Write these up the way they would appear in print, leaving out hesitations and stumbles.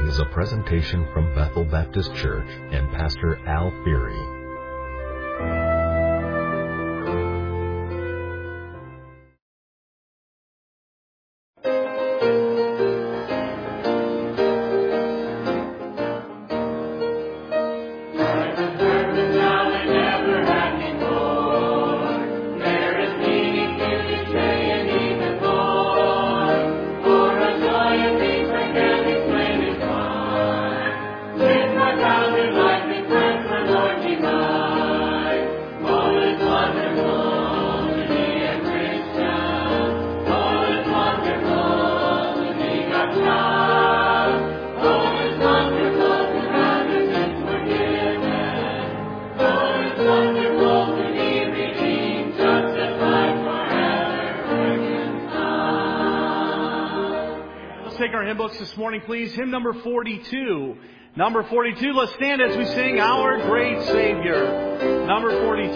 following is a presentation from Bethel Baptist Church and Pastor Al Feary. This morning, please. Hymn number 42. Number 42. Let's stand as we sing Our Great Savior. Number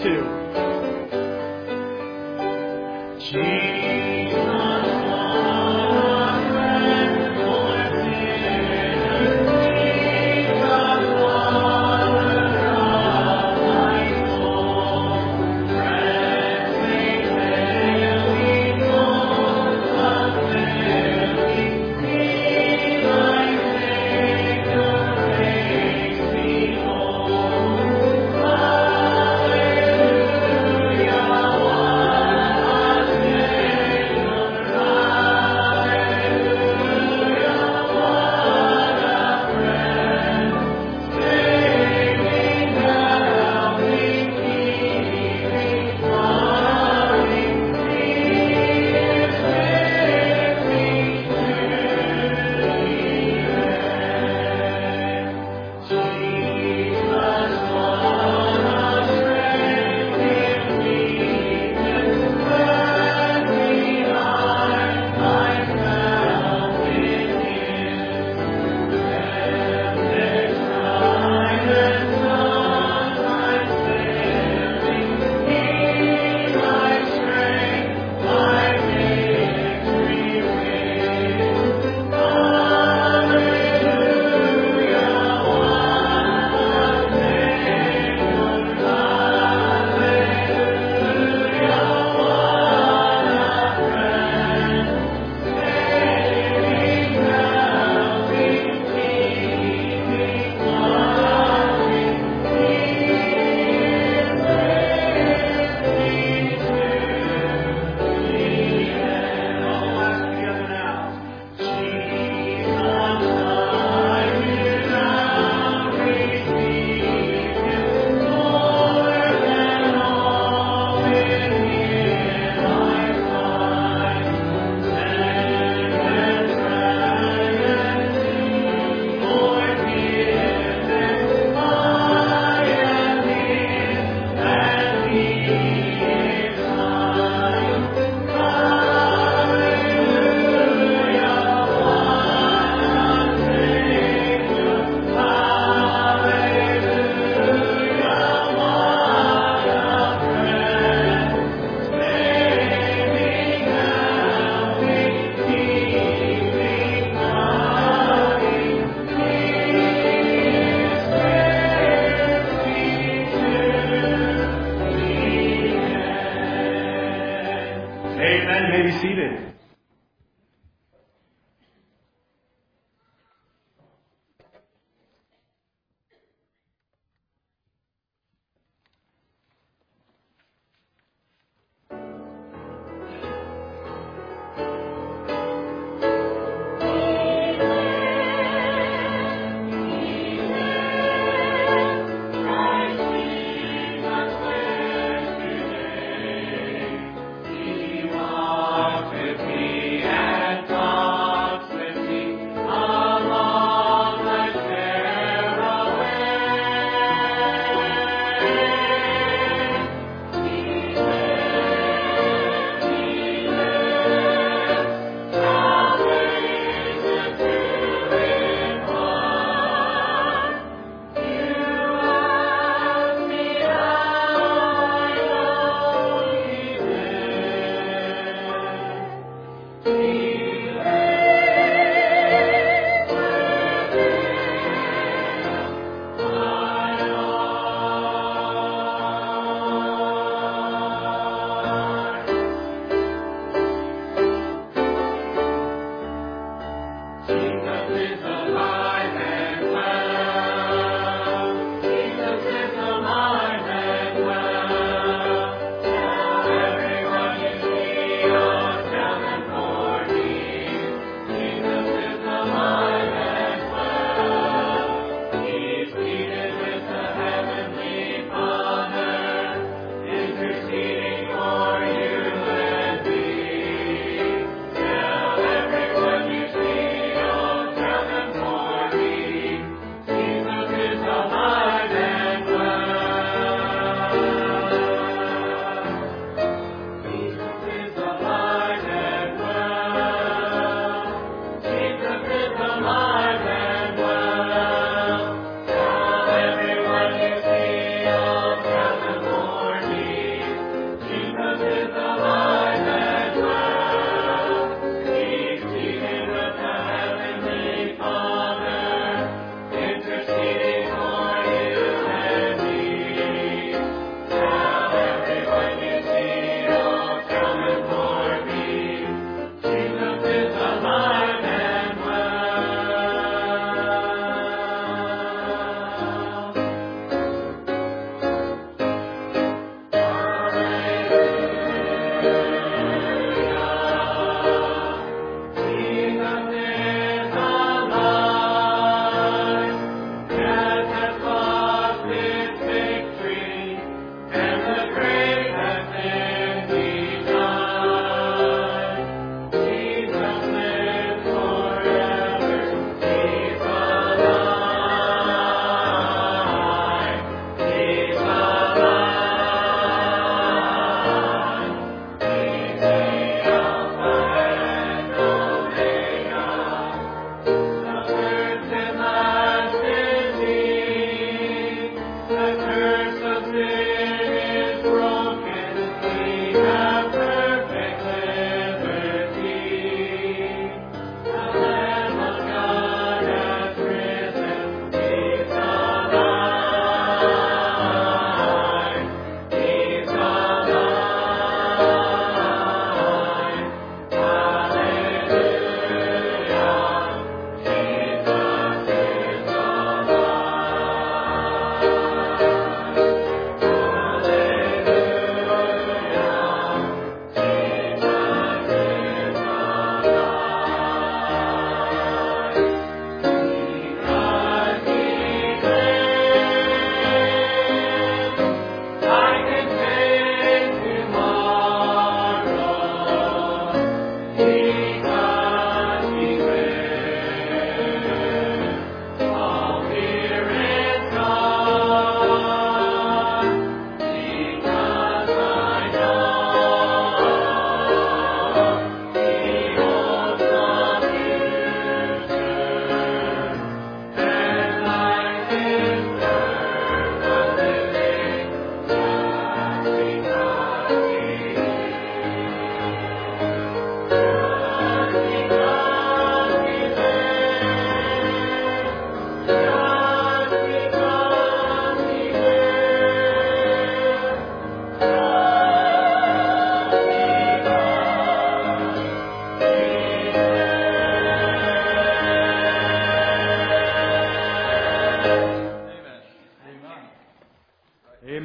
42. Jesus.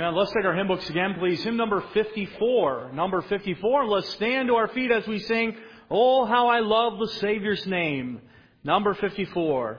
Amen. Let's take our hymn books again, please. Hymn number 54. Number 54. Let's stand to our feet as we sing, "Oh, how I love the Savior's name." Number 54.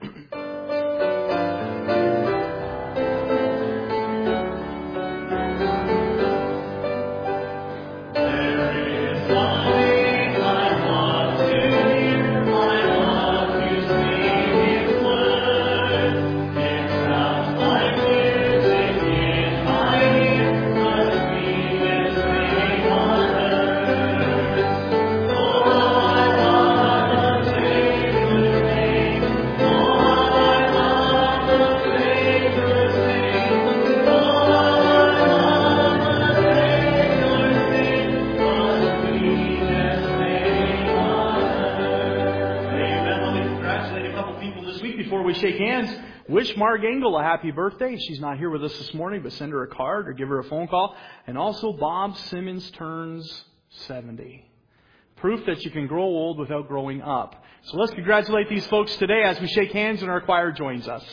Shake hands. Wish Marg Engel a happy birthday. She's not here with us this morning, but send her a card or give her a phone call. And also Bob Simmons turns 70. Proof that you can grow old without growing up. So let's congratulate these folks today as we shake hands and our choir joins us.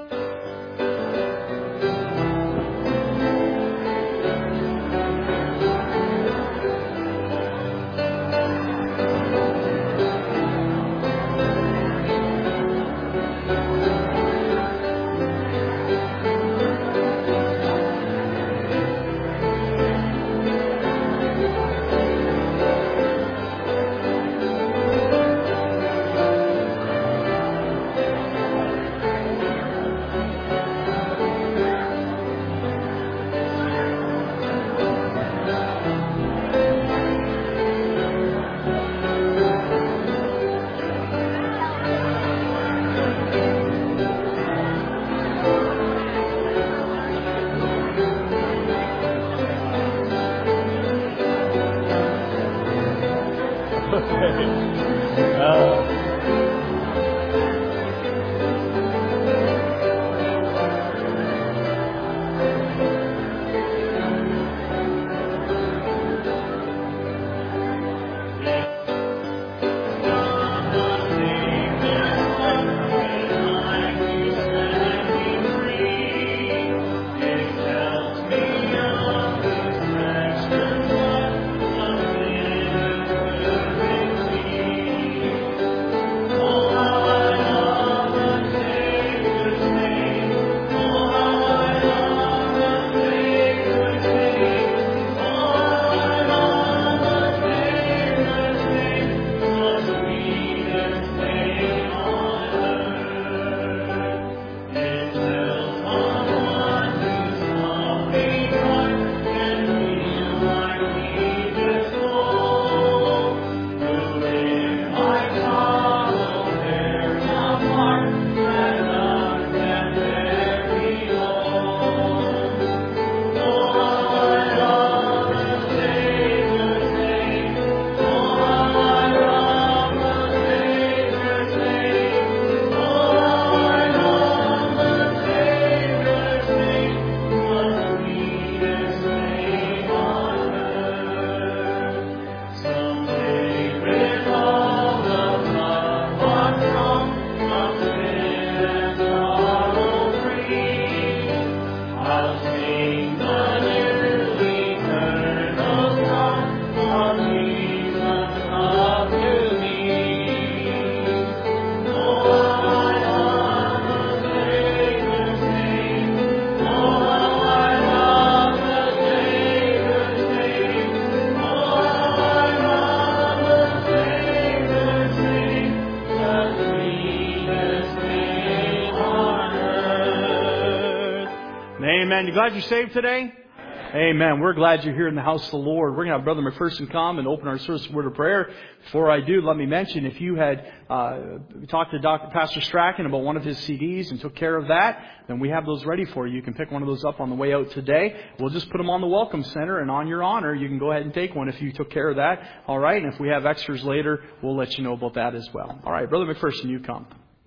Amen. You glad you're saved today? Amen. We're glad you're here in the house of the Lord. We're going to have Brother McPherson come and open our service with a word of prayer. Before I do, let me mention, if you had talked to Pastor Strachan about one of his CDs and took care of that, then we have those ready for you. You can pick one of those up on the way out today. We'll just put them on the Welcome Center, and on your honor, you can go ahead and take one if you took care of that. All right. And if we have extras later, we'll let you know about that as well. All right. Brother McPherson, you come.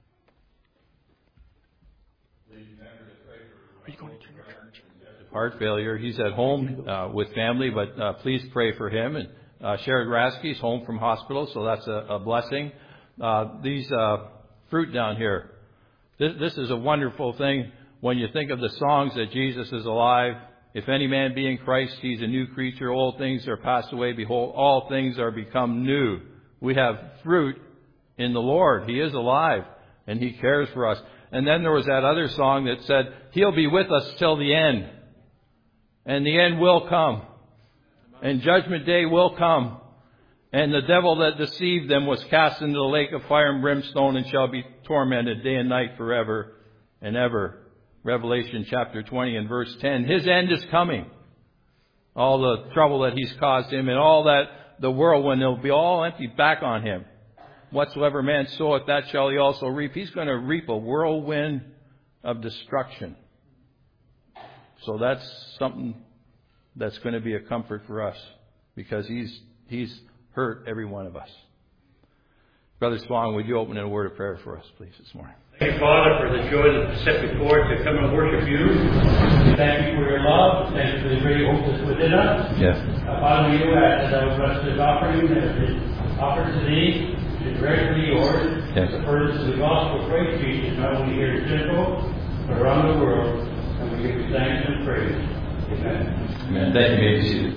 Are you going to turn your church? Heart failure. He's at home with family, but please pray for him. And Sherry Rasky's home from hospital, so that's a blessing. These fruit down here, this is a wonderful thing when you think of the songs that Jesus is alive If any man be in Christ, he's a new creature. Old things are passed away. Behold, all things are become new. We have fruit in the Lord. He is alive, and He cares for us. And then there was that other song that said, He'll be with us till the end. And the end will come. And judgment day will come. And the devil that deceived them was cast into the lake of fire and brimstone and shall be tormented day and night forever and ever. Revelation chapter 20 and verse 10. His end is coming. All the trouble that he's caused him and all that, the whirlwind, it'll be all emptied back on him. Whatsoever man soweth, that shall he also reap. He's going to reap a whirlwind of destruction. So that's something that's going to be a comfort for us, because he's hurt every one of us. Brother Spong, would you open in a word of prayer for us, please, this morning? Thank you, Father, for the joy that set before us to come and worship you. We thank you for your love. Thank you for the great hope that's within us. Yes. Father, you ask that I would bless this offering that is offered to thee, is regularly yours. Yes. The furnace of the gospel praise Jesus, not only here in Central, but around the world. And we give you thanks and praise. Amen. Amen. Thank you, may be seated.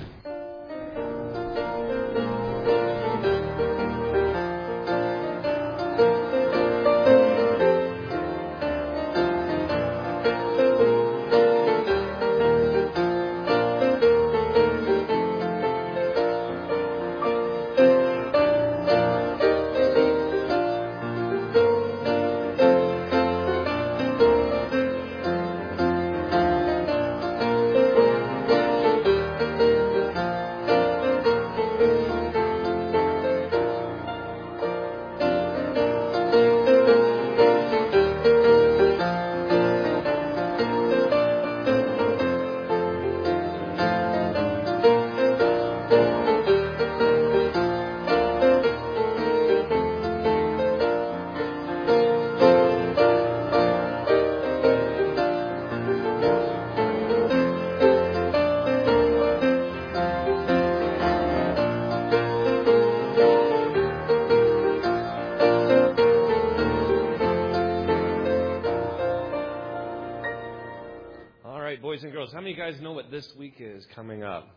This week is coming up.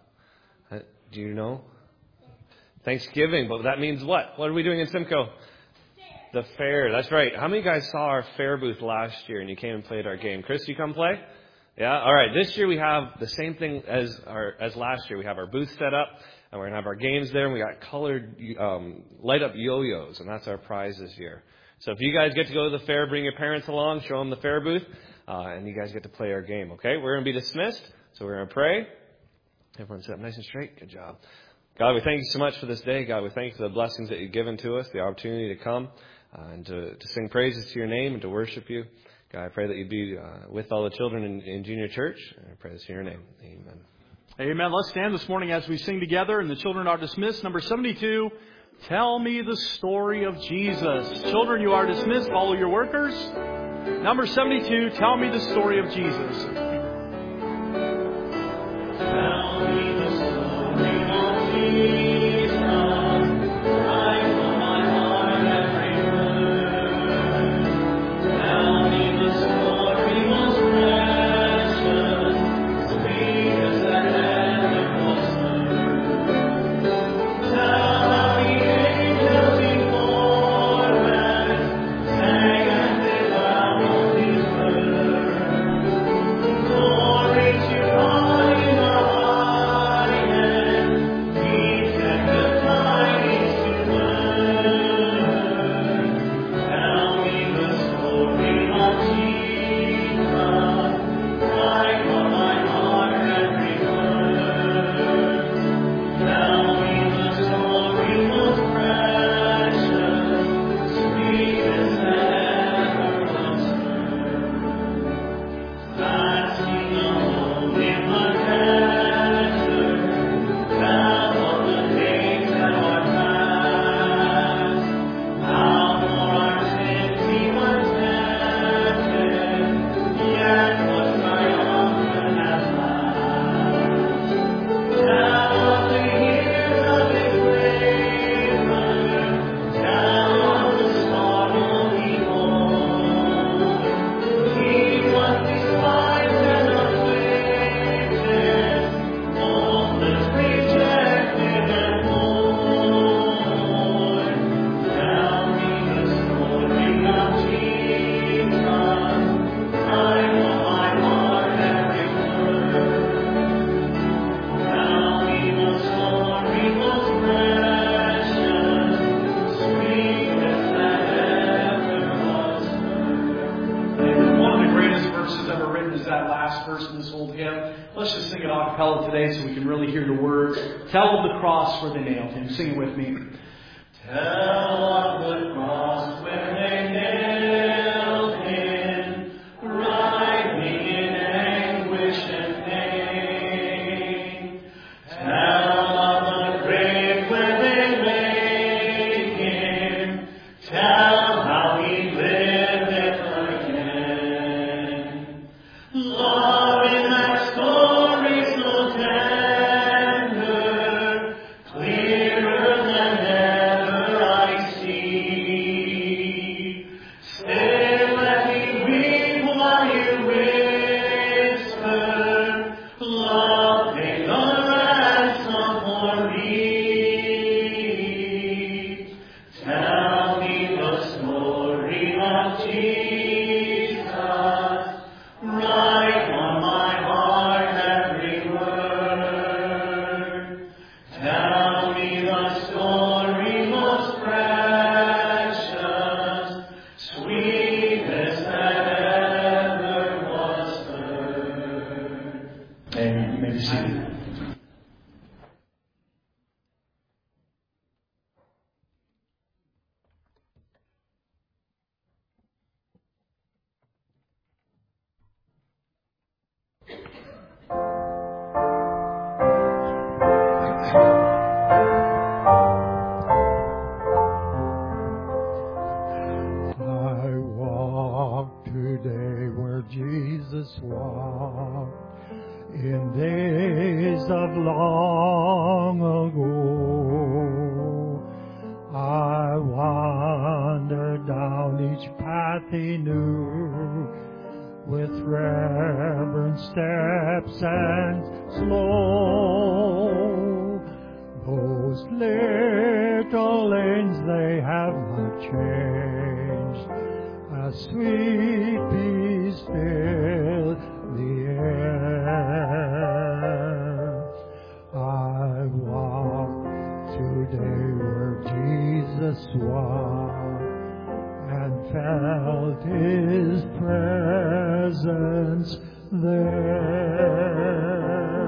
Do you know? Thanksgiving, but that means what? What are we doing in Simcoe? The fair. That's right. How many guys saw our fair booth last year and you came and played our game? Chris, you come play? Yeah? All right. This year we have the same thing as last year. We have our booth set up and we're going to have our games there, and we got colored light up yo-yos, and that's our prize this year. So if you guys get to go to the fair, bring your parents along, show them the fair booth, and you guys get to play our game, okay? We're going to be dismissed. So we're going to pray. Everyone sit up nice and straight. Good job. God, we thank you so much for this day. God, we thank you for the blessings that you've given to us, the opportunity to come and to sing praises to your name and to worship you. God, I pray that you'd be with all the children in junior church. And I pray this in your name. Amen. Amen. Let's stand this morning as we sing together, and the children are dismissed. Number 72, Tell Me the Story of Jesus. Children, you are dismissed. Follow your workers. Number 72, Tell Me the Story of Jesus. Tell me the story of Jesus, right from my heart every word. Tell me the story most precious, sweetest that ever was heard. Tell how the angels before us sang and did loud on His word. Glory to God in the as that last verse in this old hymn. Let's just sing it a cappella today so we can really hear the words. Tell of the cross where they nailed him. Sing it with me. Tell of the cross where they nailed him, writhing in anguish and pain. Tell of the grave where they laid him. Tell how he liveth again. Love in that story so tender, clearer than ever I see. Stay, let me weep while you whisper, love paid the ransom for me. Tell me the story of Jesus, write on my heart every word. Tell me the story most precious, sweetest that ever was heard. Amen. You may be seated. I walk today where Jesus walked in days of long ago. I wander down each path he knew with reverent steps and slow. Those little lanes, they have not changed. A sweet peace fills the air. I walk today where Jesus walked and felt his presence there.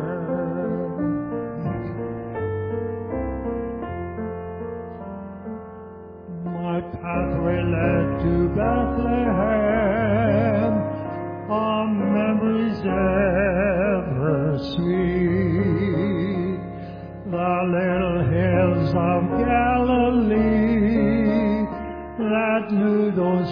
My pathway led to Bethlehem, on memories ever sweet. The little hills of Galilee that knew those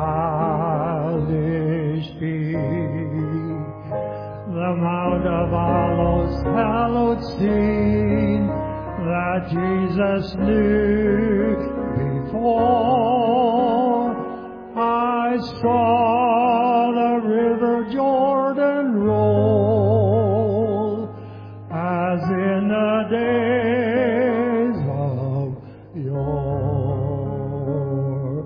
childish feet. The Mount of Olives, hallowed scene that Jesus knew before. I saw the river Jordan roll as in the days of yore.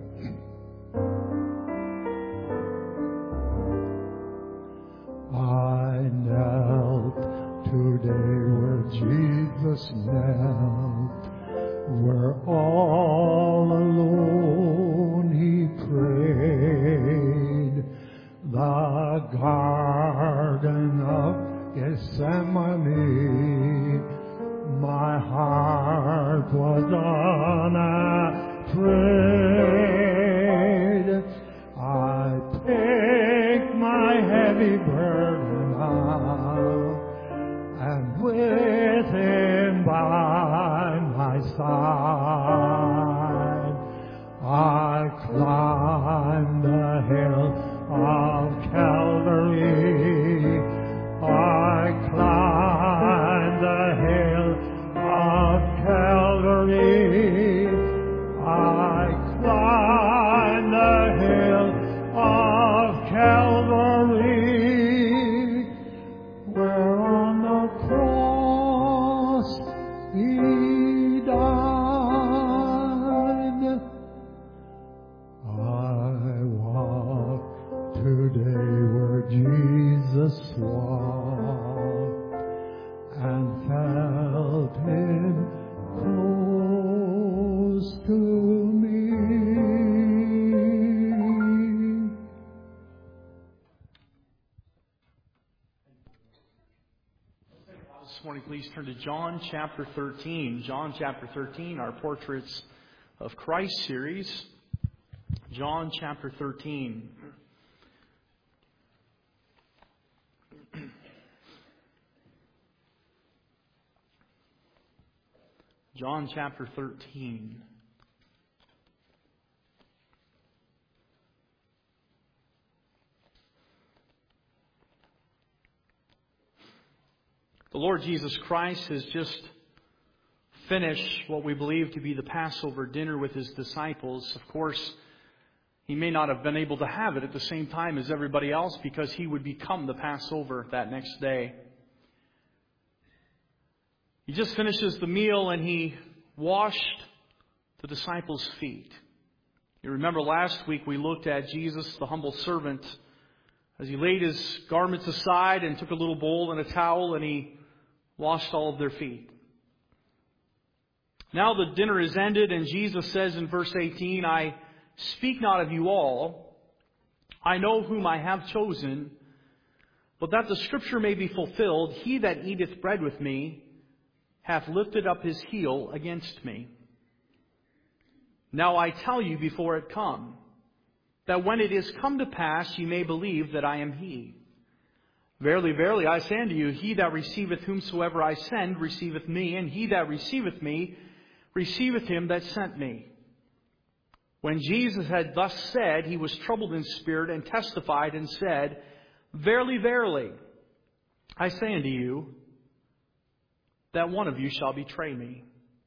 I knelt today where Jesus knelt, where all alone he prayed. The Garden of Gethsemane, my heart was unafraid. I picked my heavy burden up, and with him by my side, I climbed the hill of Calvary. I climbed the hill of Calvary. I climbed the hill of Calvary, where on the cross he died. this morning, please turn to John chapter 13. John chapter 13, our Portraits of Christ series. John chapter 13. John chapter 13. The Lord Jesus Christ has just finished what we believe to be the Passover dinner with His disciples. Of course, He may not have been able to have it at the same time as everybody else because He would become the Passover that next day. He just finishes the meal and He washed the disciples' feet. You remember last week we looked at Jesus, the humble servant, as He laid His garments aside and took a little bowl and a towel and He washed all of their feet. Now the dinner is ended and Jesus says in verse 18, I speak not of you all. I know whom I have chosen, but that the scripture may be fulfilled, he that eateth bread with me hath lifted up his heel against me. Now I tell you before it come, that when it is come to pass, ye may believe that I am he. Verily, verily, I say unto you, he that receiveth whomsoever I send receiveth me, and he that receiveth me receiveth him that sent me. When Jesus had thus said, he was troubled in spirit, and testified, and said, Verily, verily, I say unto you, that one of you shall betray me.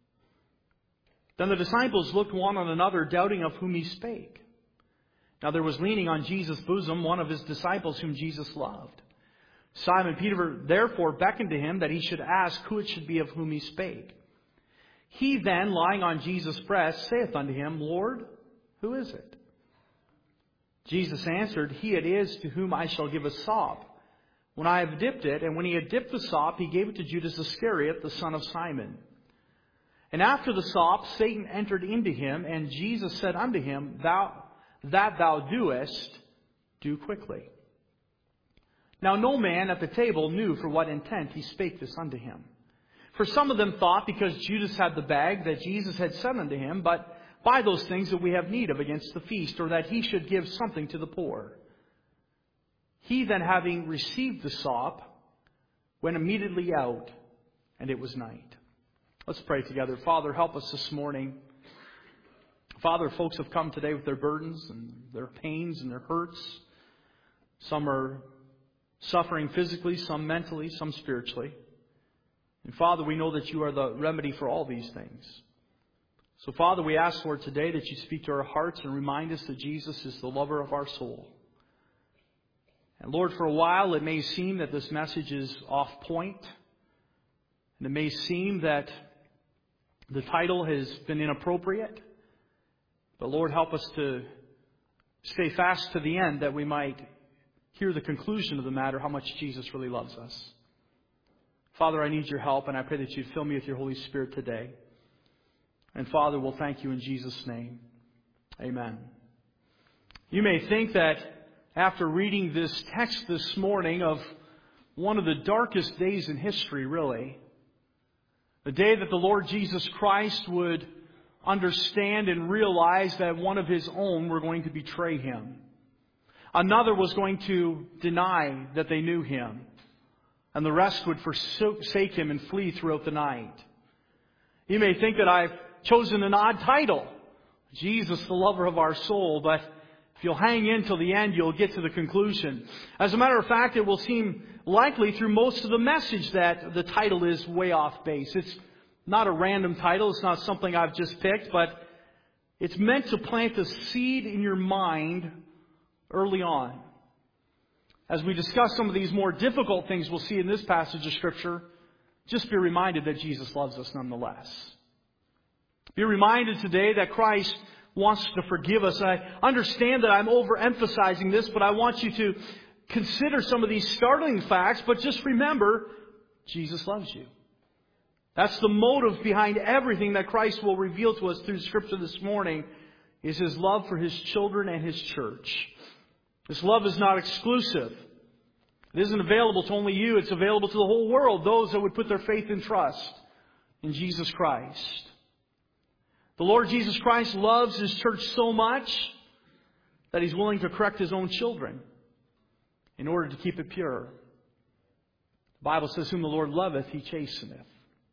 Then the disciples looked one on another, doubting of whom he spake. Now there was leaning on Jesus' bosom one of his disciples whom Jesus loved. Simon Peter therefore beckoned to him that he should ask who it should be of whom he spake. He then, lying on Jesus' breast, saith unto him, Lord, who is it? Jesus answered, He it is to whom I shall give a sop, when I have dipped it. And when he had dipped the sop, he gave it to Judas Iscariot, the son of Simon. And after the sop, Satan entered into him, and Jesus said unto him, That thou doest, do quickly. Now no man at the table knew for what intent he spake this unto him. For some of them thought, because Judas had the bag, that Jesus had said unto him, But buy those things that we have need of against the feast, or that he should give something to the poor. He then, having received the sop, went immediately out, and it was night. Let's pray together. Father, help us this morning. Father, folks have come today with their burdens and their pains and their hurts. Some are suffering physically, some mentally, some spiritually. And Father, we know that you are the remedy for all these things. So Father, we ask, Lord, today that you speak to our hearts and remind us that Jesus is the lover of our soul. And Lord, for a while it may seem that this message is off point. And it may seem that the title has been inappropriate. But Lord, help us to stay fast to the end that we might hear the conclusion of the matter, how much Jesus really loves us. Father, I need your help, and I pray that you'd fill me with your Holy Spirit today. And Father, we'll thank you in Jesus' name. Amen. You may think that after reading this text this morning of one of the darkest days in history, really, the day that the Lord Jesus Christ would understand and realize that one of his own were going to betray him. Another was going to deny that they knew him. And the rest would forsake him and flee throughout the night. You may think that I've chosen an odd title, Jesus, the lover of our soul, but if you'll hang in till the end, you'll get to the conclusion. As a matter of fact, it will seem likely through most of the message that the title is way off base. It's not a random title. It's not something I've just picked, but it's meant to plant a seed in your mind early on. As we discuss some of these more difficult things we'll see in this passage of Scripture, just be reminded that Jesus loves us nonetheless. Be reminded today that Christ wants to forgive us. I understand that I'm overemphasizing this, but I want you to consider some of these startling facts, but just remember, Jesus loves you. That's the motive behind everything that Christ will reveal to us through Scripture this morning, is His love for His children and His church. This love is not exclusive. It isn't available to only you. It's available to the whole world, those that would put their faith and trust in Jesus Christ. The Lord Jesus Christ loves His church so much that He's willing to correct His own children in order to keep it pure. The Bible says, whom the Lord loveth, He chasteneth.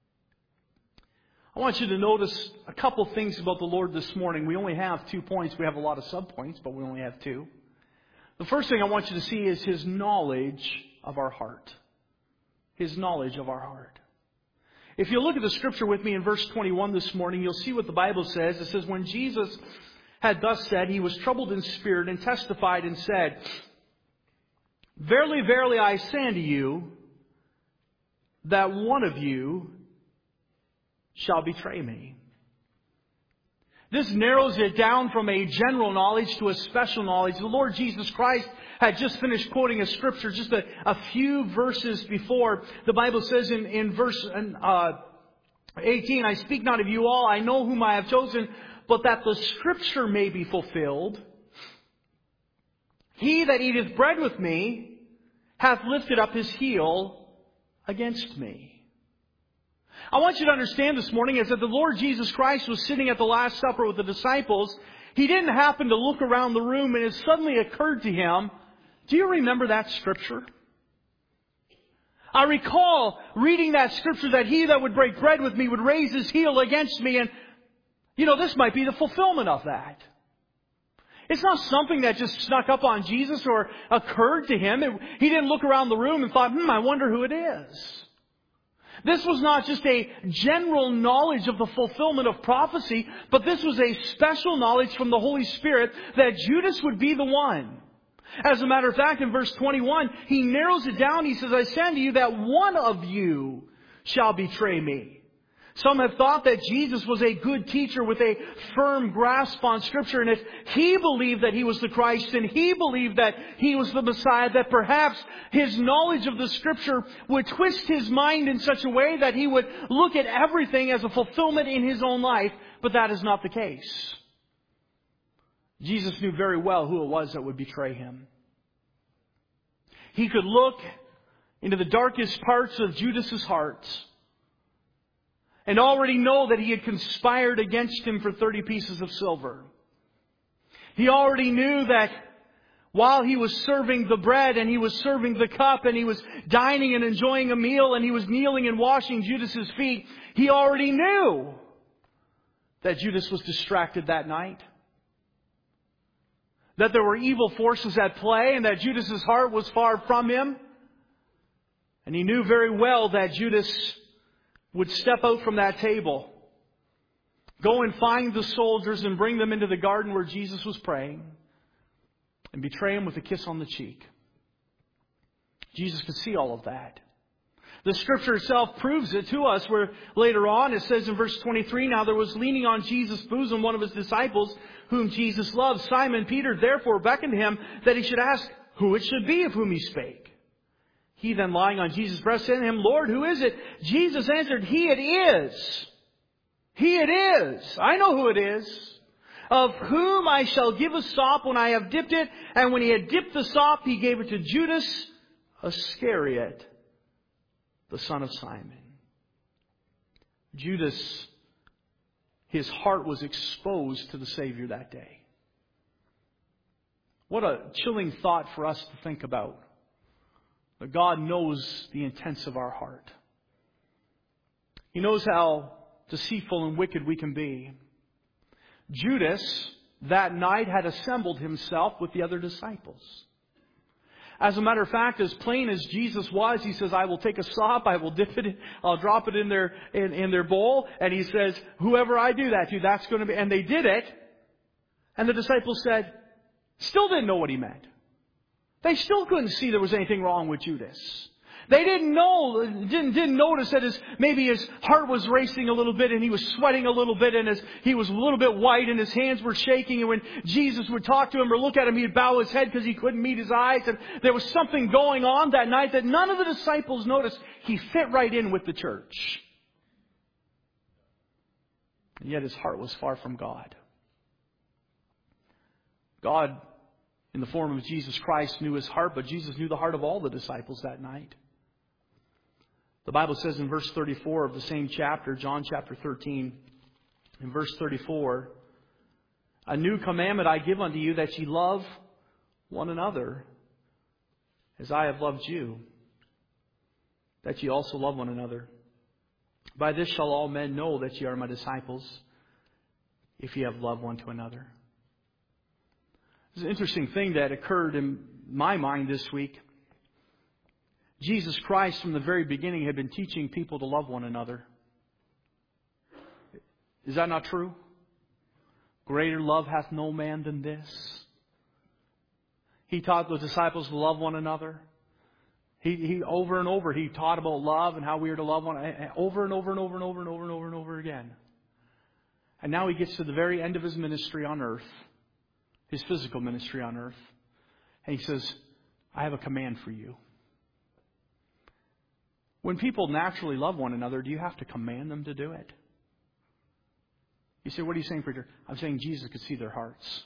I want you to notice a couple things about the Lord this morning. We only have 2 points. We have a lot of subpoints, but we only have 2. The first thing I want you to see is His knowledge of our heart. His knowledge of our heart. If you look at the Scripture with me in verse 21 this morning, you'll see what the Bible says. It says, when Jesus had thus said, He was troubled in spirit and testified and said, verily, verily, I say unto you, that one of you shall betray me. This narrows it down from a general knowledge to a special knowledge. The Lord Jesus Christ had just finished quoting a scripture just a few verses before. The Bible says in verse 18, I speak not of you all, I know whom I have chosen, but that the scripture may be fulfilled. He that eateth bread with me hath lifted up his heel against me. I want you to understand this morning is that the Lord Jesus Christ was sitting at the Last Supper with the disciples. He didn't happen to look around the room and it suddenly occurred to Him, do you remember that scripture? I recall reading that scripture that he that would break bread with me would raise his heel against me, and this might be the fulfillment of that. It's not something that just snuck up on Jesus or occurred to Him. He didn't look around the room and thought, I wonder who it is. This was not just a general knowledge of the fulfillment of prophecy, but this was a special knowledge from the Holy Spirit that Judas would be the one. As a matter of fact, in verse 21, he narrows it down. He says, I say unto you that one of you shall betray me. Some have thought that Jesus was a good teacher with a firm grasp on Scripture. And if He believed that He was the Christ and He believed that He was the Messiah, that perhaps His knowledge of the Scripture would twist His mind in such a way that He would look at everything as a fulfillment in His own life. But that is not the case. Jesus knew very well who it was that would betray Him. He could look into the darkest parts of Judas's heart and already know that he had conspired against Him for 30 pieces of silver. He already knew that while he was serving the bread and he was serving the cup and he was dining and enjoying a meal and he was kneeling and washing Judas's feet, he already knew that Judas was distracted that night. That there were evil forces at play and that Judas's heart was far from him. And he knew very well that Judas would step out from that table, go and find the soldiers and bring them into the garden where Jesus was praying, and betray Him with a kiss on the cheek. Jesus could see all of that. The Scripture itself proves it to us, where later on it says in verse 23, now there was leaning on Jesus' bosom one of His disciples, whom Jesus loved. Simon Peter therefore beckoned to Him that he should ask who it should be of whom He spake. He then lying on Jesus' breast said to Him, Lord, who is it? Jesus answered, He it is. He it is. I know who it is. Of whom I shall give a sop when I have dipped it. And when He had dipped the sop, He gave it to Judas Iscariot, the son of Simon. Judas, his heart was exposed to the Savior that day. What a chilling thought for us to think about. But God knows the intents of our heart. He knows how deceitful and wicked we can be. Judas, that night, had assembled himself with the other disciples. As a matter of fact, as plain as Jesus was, He says, I will take a sop, I will dip it, I'll drop it in their bowl. And He says, whoever I do that to, that's going to be... And they did it. And the disciples said, still didn't know what He meant. They still couldn't see there was anything wrong with Judas. They didn't notice that maybe his heart was racing a little bit and he was sweating a little bit and he was a little bit white and his hands were shaking. And when Jesus would talk to him or look at him, he'd bow his head because he couldn't meet his eyes. And there was something going on that night that none of the disciples noticed. He fit right in with the church. And yet his heart was far from God. God in the form of Jesus Christ, knew his heart, but Jesus knew the heart of all the disciples that night. The Bible says in verse 34 of the same chapter, John chapter 13, in verse 34, "A new commandment I give unto you, that ye love one another, as I have loved you, that ye also love one another. By this shall all men know that ye are my disciples, if ye have love one to another." There's an interesting thing that occurred in my mind this week. Jesus Christ, from the very beginning, had been teaching people to love one another. Is that not true? Greater love hath no man than this. He taught the disciples to love one another. He over and over, he taught about love and how we are to love one over and over and over and over and over and over and over again. And now he gets to the very end of his ministry on earth, his physical ministry on earth, and he says, "I have a command for you." When people naturally love one another, do you have to command them to do it? You say, "What are you saying, preacher?" I'm saying Jesus could see their hearts.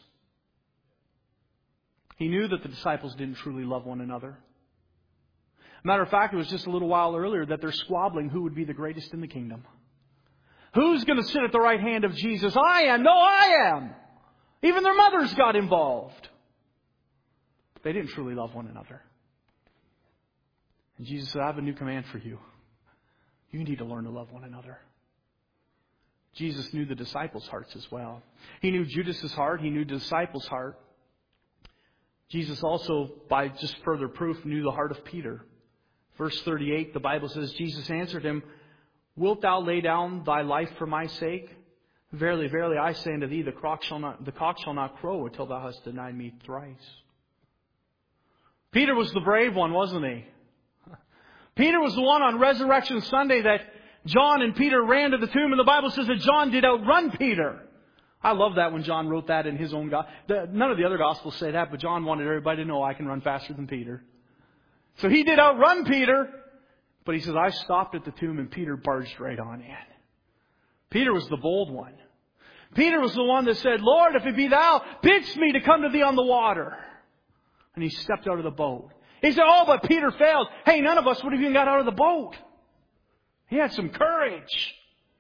He knew that the disciples didn't truly love one another. Matter of fact, it was just a little while earlier that they're squabbling who would be the greatest in the kingdom. Who's going to sit at the right hand of Jesus? I am. No, I am. Even their mothers got involved. They didn't truly love one another. And Jesus said, "I have a new command for you. You need to learn to love one another." Jesus knew the disciples' hearts as well. He knew Judas' heart. He knew the disciples' heart. Jesus also, by just further proof, knew the heart of Peter. Verse 38, the Bible says, Jesus answered him, "Wilt thou lay down thy life for my sake? Verily, verily, I say unto thee, the cock shall not crow until thou hast denied me thrice." Peter was the brave one, wasn't he? Peter was the one on Resurrection Sunday that John and Peter ran to the tomb, and the Bible says that John did outrun Peter. I love that when John wrote that in his own gospel. None of the other gospels say that, but John wanted everybody to know I can run faster than Peter. So he did outrun Peter, but he says, I stopped at the tomb and Peter barged right on in. Peter was the bold one. Peter was the one that said, "Lord, if it be thou, bidst me to come to thee on the water." And he stepped out of the boat. He said, "Oh, but Peter failed." Hey, none of us would have even got out of the boat. He had some courage.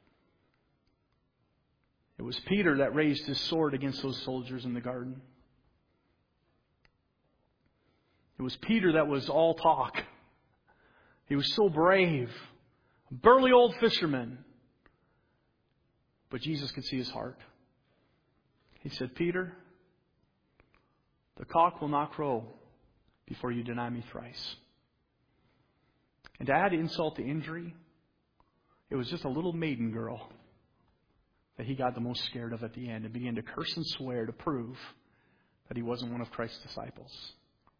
It was Peter that raised his sword against those soldiers in the garden. It was Peter that was all talk. He was so brave. A burly old fisherman. But Jesus could see his heart. He said, "Peter, the cock will not crow before you deny me thrice." And to add insult to injury, it was just a little maiden girl that he got the most scared of at the end and began to curse and swear to prove that he wasn't one of Christ's disciples.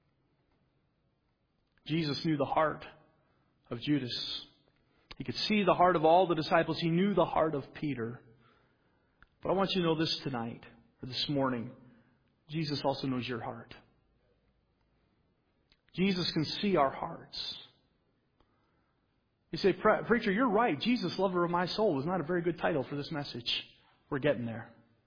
Jesus knew the heart of Judas. He could see the heart of all the disciples. He knew the heart of Peter. But I want you to know this tonight, or this morning. Jesus also knows your heart. Jesus can see our hearts. You say, "Preacher, you're right. Jesus, lover of my soul," is not a very good title for this message. We're getting there.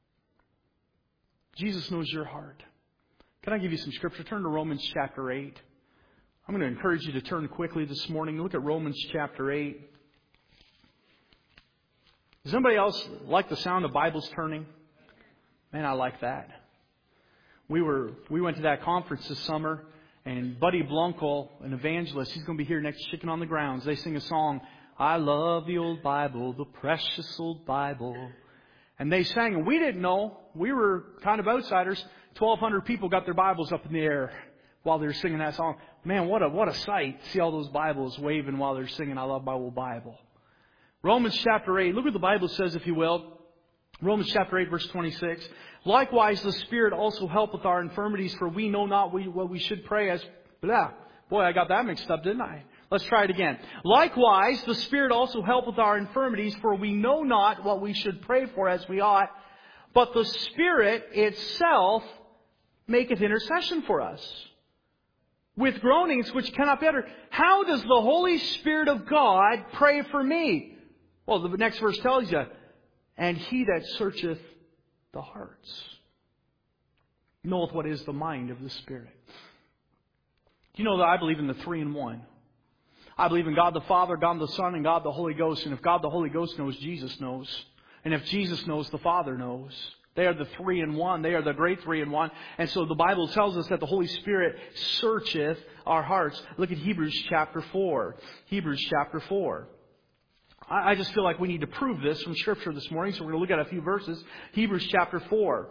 Jesus knows your heart. Can I give you some scripture? Turn to Romans chapter 8. I'm going to encourage you to turn quickly this morning. Look at Romans chapter 8. Does anybody else like the sound of Bibles turning? Man, I like that. We went to that conference this summer, and Buddy Blunkle, an evangelist, he's going to be here next, Chicken on the Grounds. They sing a song, "I love the old Bible, the precious old Bible." And they sang, and we didn't know. We were kind of outsiders. 1,200 people got their Bibles up in the air while they were singing that song. Man, what a sight. See all those Bibles waving while they're singing, "I love my old Bible." Romans chapter 8. Look what the Bible says, if you will. Romans chapter 8, verse 26. "Likewise, the Spirit also helpeth our infirmities, for we know not what we should pray as..." Boy, I got that mixed up, didn't I? Let's try it again. "Likewise, the Spirit also helpeth our infirmities, for we know not what we should pray for as we ought. But the Spirit itself maketh intercession for us, with groanings which cannot be uttered." How does the Holy Spirit of God pray for me? Well, the next verse tells you, "And He that searcheth the hearts." knoweth what is the mind of the Spirit. Do you know that I believe in the 3 in 1? I believe in God the Father, God the Son, and God the Holy Ghost. And if God the Holy Ghost knows, Jesus knows. And if Jesus knows, the Father knows. They are the 3 in 1. They are the great 3 in 1. And so the Bible tells us that the Holy Spirit searcheth our hearts. Look at Hebrews chapter 4. Hebrews chapter 4. I just feel like we need to prove this from Scripture this morning. So we're going to look at a few verses. Hebrews chapter 4.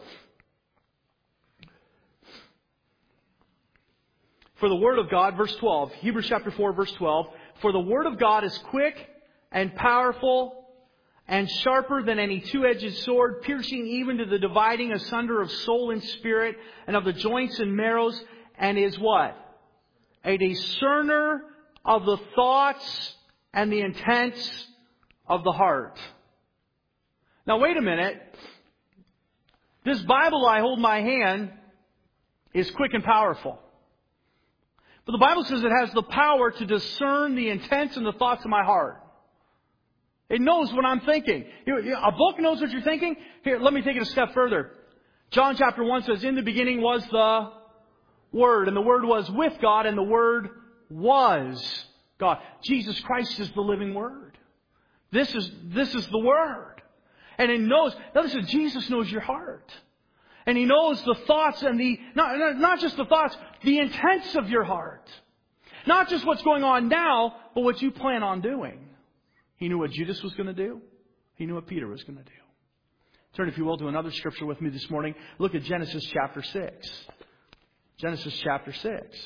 For the Word of God, verse 12. Hebrews chapter 4, verse 12. For the Word of God is quick and powerful and sharper than any two-edged sword, piercing even to the dividing asunder of soul and spirit, and of the joints and marrows, and is what? A discerner of the thoughts and the intents of the heart. Now wait a minute. This Bible I hold in my hand is quick and powerful. But the Bible says it has the power to discern the intents and the thoughts of my heart. It knows what I'm thinking. A book knows what you're thinking. Here, let me take it a step further. John chapter 1 says, in the beginning was the Word, and the Word was with God, and the Word was God. Jesus Christ is the living Word. This is the Word. And it knows, now listen, Jesus knows your heart. And He knows the thoughts and not just the thoughts, the intents of your heart. Not just what's going on now, but what you plan on doing. He knew what Judas was going to do. He knew what Peter was going to do. Turn, if you will, to another scripture with me this morning. Look at Genesis chapter 6. Genesis chapter 6.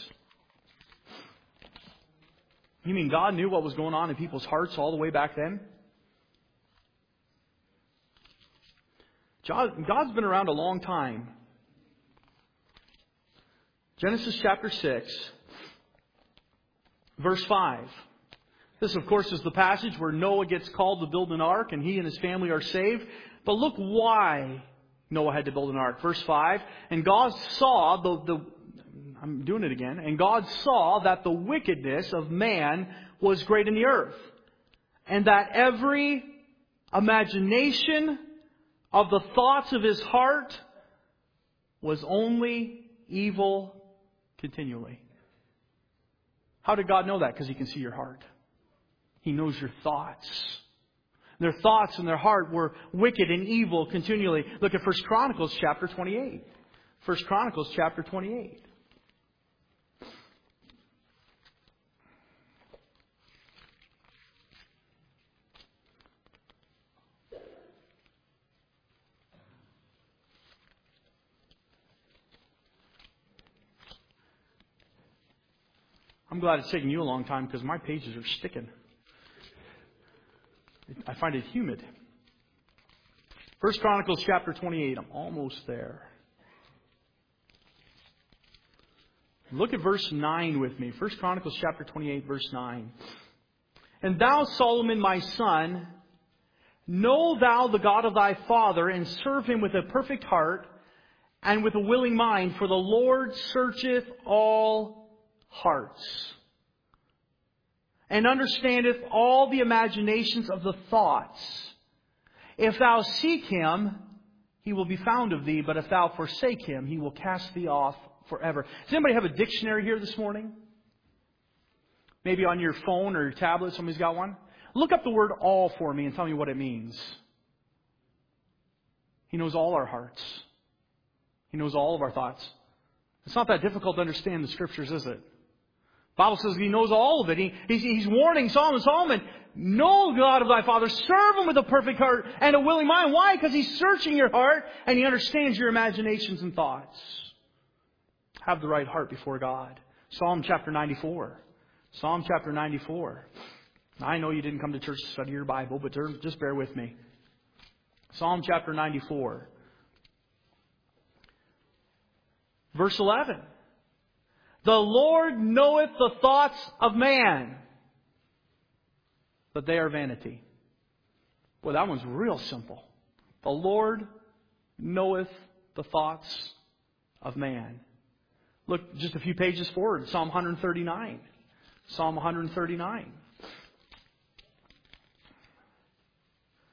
You mean God knew what was going on in people's hearts all the way back then? God's been around a long time. Genesis chapter 6, verse 5. This, of course, is the passage where Noah gets called to build an ark and he and his family are saved. But look why Noah had to build an ark. Verse 5, and God saw I'm doing it again. And God saw that the wickedness of man was great in the earth, and that every imagination of the thoughts of his heart was only evil continually. How did God know that? Because He can see your heart. He knows your thoughts. Their thoughts and their heart were wicked and evil continually. Look at 1 Chronicles chapter 28. 1 Chronicles chapter 28. I'm glad it's taking you a long time because my pages are sticking. I find it humid. 1 Chronicles chapter 28. I'm almost there. Look at verse 9 with me. 1 Chronicles chapter 28, verse 9. And thou, Solomon, my son, know thou the God of thy father, and serve Him with a perfect heart and with a willing mind, for the Lord searcheth all hearts, and understandeth all the imaginations of the thoughts. If thou seek Him, He will be found of thee, but if thou forsake Him, He will cast thee off forever. Does anybody have a dictionary here this morning? Maybe on your phone or your tablet, somebody's got one. Look up the word all for me and tell me what it means. He knows all our hearts. He knows all of our thoughts. It's not that difficult to understand the Scriptures, is it? The Bible says He knows all of it. He's warning Solomon, know the God of thy father, serve Him with a perfect heart and a willing mind. Why? Because He's searching your heart and He understands your imaginations and thoughts. Have the right heart before God. Psalm chapter 94. Psalm chapter 94. I know you didn't come to church to study your Bible, but just bear with me. Psalm chapter 94. Verse 11. The Lord knoweth the thoughts of man, but they are vanity. Well, that one's real simple. The Lord knoweth the thoughts of man. Look just a few pages forward, Psalm 139. Psalm 139.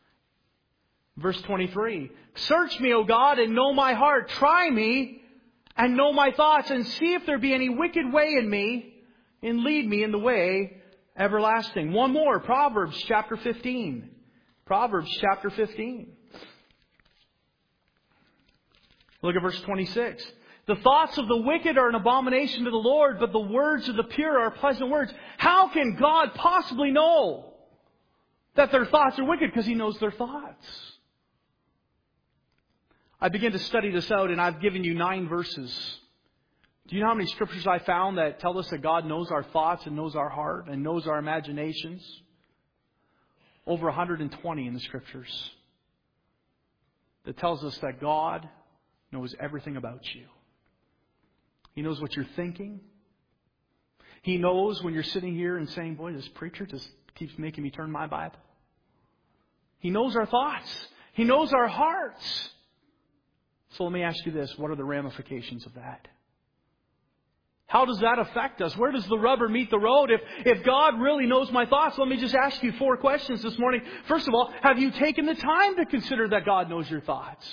Verse 23. Search me, O God, and know my heart. Try me and know my thoughts, and see if there be any wicked way in me, and lead me in the way everlasting. One more, Proverbs chapter 15. Proverbs chapter 15. Look at verse 26. The thoughts of the wicked are an abomination to the Lord, but the words of the pure are pleasant words. How can God possibly know that their thoughts are wicked? Because He knows their thoughts. I began to study this out, and I've given you 9 verses. Do you know how many scriptures I found that tell us that God knows our thoughts and knows our heart and knows our imaginations? Over 120 in the scriptures that tells us that God knows everything about you. He knows what you're thinking. He knows when you're sitting here and saying, boy, this preacher just keeps making me turn my Bible. He knows our thoughts. He knows our hearts. So let me ask you this. What are the ramifications of that? How does that affect us? Where does the rubber meet the road? If God really knows my thoughts, let me just ask you 4 questions this morning. First of all, have you taken the time to consider that God knows your thoughts?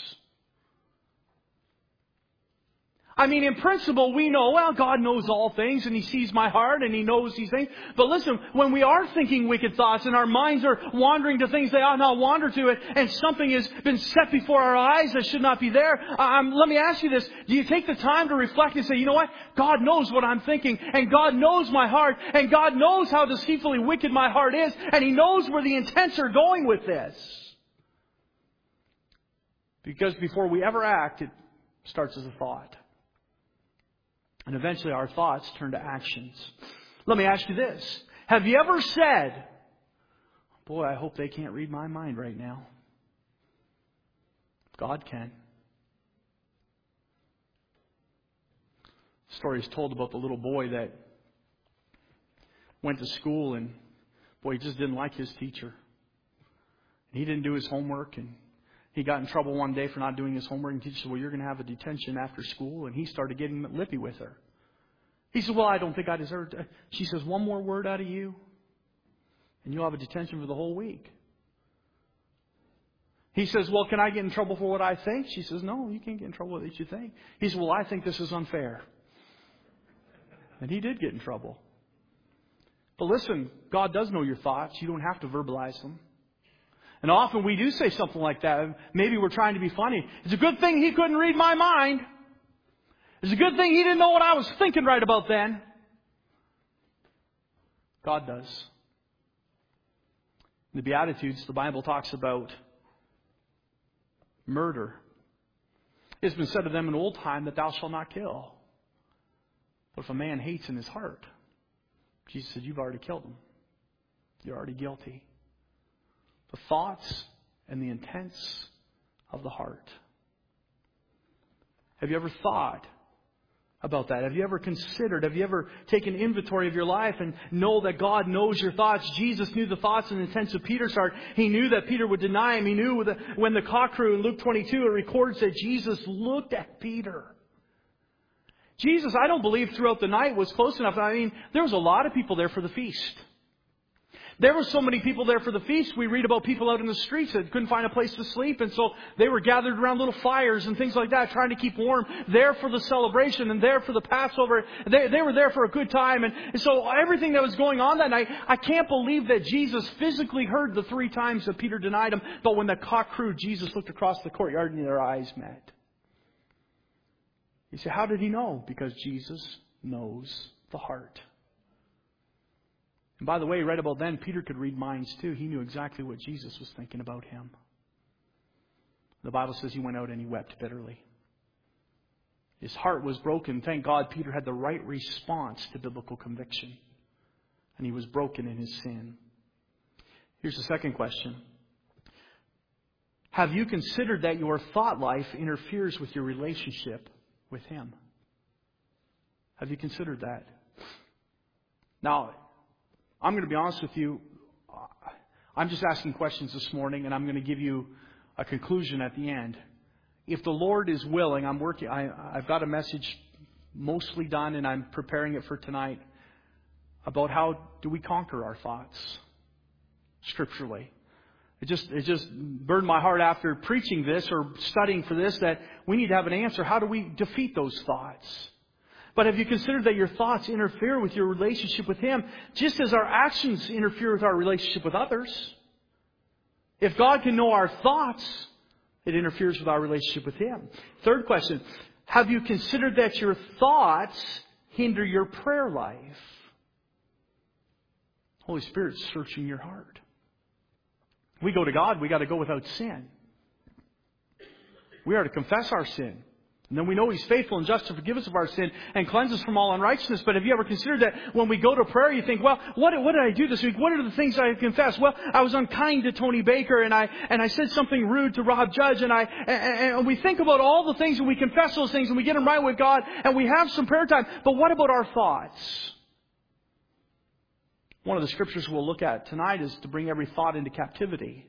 I mean, in principle, we know, well, God knows all things and He sees my heart and He knows these things. But listen, when we are thinking wicked thoughts and our minds are wandering to things they ought not wander to, and something has been set before our eyes that should not be there, let me ask you this. Do you take the time to reflect and say, you know what? God knows what I'm thinking, and God knows my heart, and God knows how deceitfully wicked my heart is, and He knows where the intents are going with this. Because before we ever act, it starts as a thought. And eventually our thoughts turn to actions. Let me ask you this. Have you ever said, boy, I hope they can't read my mind right now? God can. The story is told about the little boy that went to school and, boy, he just didn't like his teacher. He didn't do his homework, and he got in trouble one day for not doing his homework, and the teacher said, well, you're going to have a detention after school. And he started getting lippy with her. He said, well, I don't think I deserve it. She says, one more word out of you, and you'll have a detention for the whole week. He says, well, can I get in trouble for what I think? She says, no, you can't get in trouble with what you think. He says, well, I think this is unfair. And he did get in trouble. But listen, God does know your thoughts. You don't have to verbalize them. And often we do say something like that. Maybe we're trying to be funny. It's a good thing he couldn't read my mind. It's a good thing he didn't know what I was thinking right about then. God does. In the Beatitudes, the Bible talks about murder. It's been said of them in old time that thou shalt not kill. But if a man hates in his heart, Jesus said, you've already killed him. You're already guilty. The thoughts and the intents of the heart. Have you ever thought about that? Have you ever considered? Have you ever taken inventory of your life and know that God knows your thoughts? Jesus knew the thoughts and intents of Peter's heart. He knew that Peter would deny Him. He knew that when the cock crew in Luke 22, it records that Jesus looked at Peter. Jesus, I don't believe throughout the night was close enough. I mean, there was a lot of people there for the feast. There were so many people there for the feast. We read about people out in the streets that couldn't find a place to sleep. And so they were gathered around little fires and things like that, trying to keep warm, there for the celebration and there for the Passover. They were there for a good time. And so everything that was going on that night, I can't believe that Jesus physically heard the 3 times that Peter denied Him. But when the cock crowed, Jesus looked across the courtyard and their eyes met. You say, how did He know? Because Jesus knows the heart. And by the way, right about then, Peter could read minds too. He knew exactly what Jesus was thinking about him. The Bible says he went out and he wept bitterly. His heart was broken. Thank God Peter had the right response to biblical conviction. And he was broken in his sin. Here's the second question. Have you considered that your thought life interferes with your relationship with Him? Have you considered that? Now, I'm going to be honest with you. I'm just asking questions this morning, and I'm going to give you a conclusion at the end. If the Lord is willing, I've got a message mostly done, and I'm preparing it for tonight about how do we conquer our thoughts scripturally. It just burned my heart after preaching this or studying for this that we need to have an answer. How do we defeat those thoughts? But have you considered that your thoughts interfere with your relationship with Him, just as our actions interfere with our relationship with others? If God can know our thoughts, it interferes with our relationship with Him. Third question, have you considered that your thoughts hinder your prayer life? Holy Spirit's searching your heart. We go to God, we got to go without sin. We are to confess our sin. And then we know He's faithful and just to forgive us of our sin and cleanse us from all unrighteousness. But have you ever considered that when we go to prayer, you think, well, what did I do this week? What are the things I confessed? Well, I was unkind to Tony Baker and I said something rude to Rob Judge and we think about all the things and we confess those things and we get them right with God and we have some prayer time. But what about our thoughts? One of the scriptures we'll look at tonight is to bring every thought into captivity.